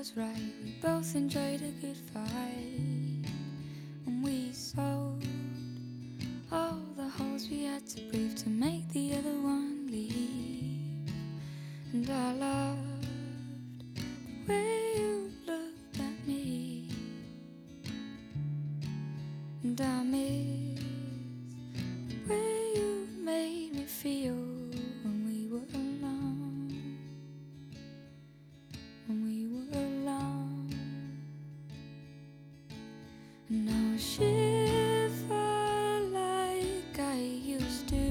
was right. We both enjoyed a good fight, and we sold all the holes we had to prove to make the other one leave. And I loved the way you looked at me, and I miss the way you made me feel when we were alone. When we were alone. And I'll shiver like I used to,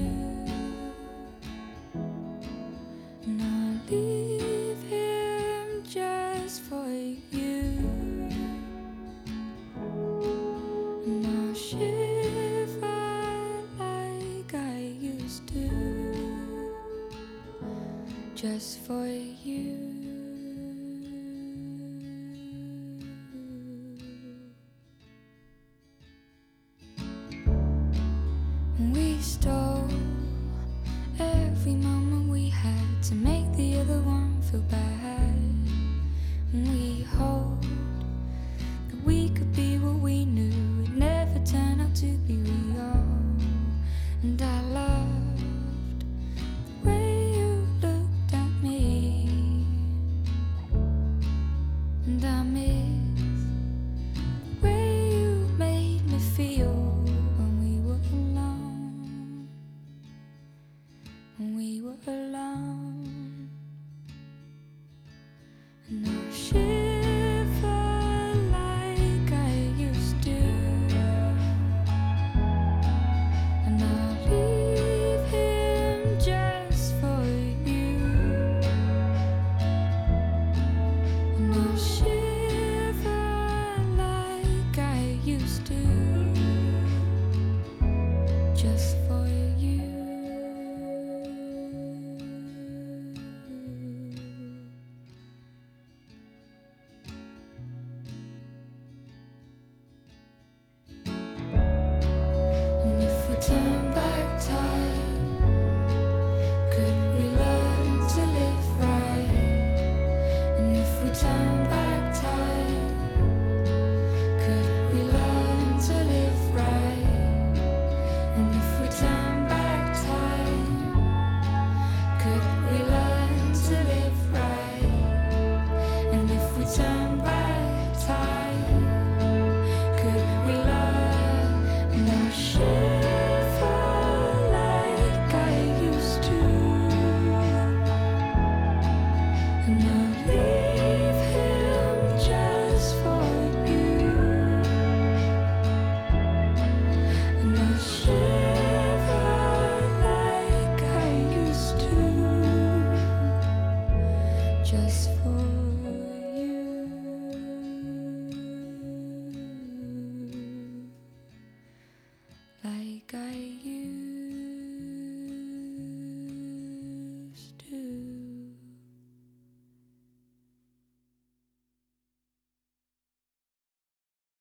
and I'll leave him just for you. And I'll shiver like I used to, just for you. We stole every moment we had to make the other one feel bad. And we hoped that we could be what we knew would never turn out to be real. And I loved the way you looked at me, and I miss the way you made me feel when we were alone. When we were alone.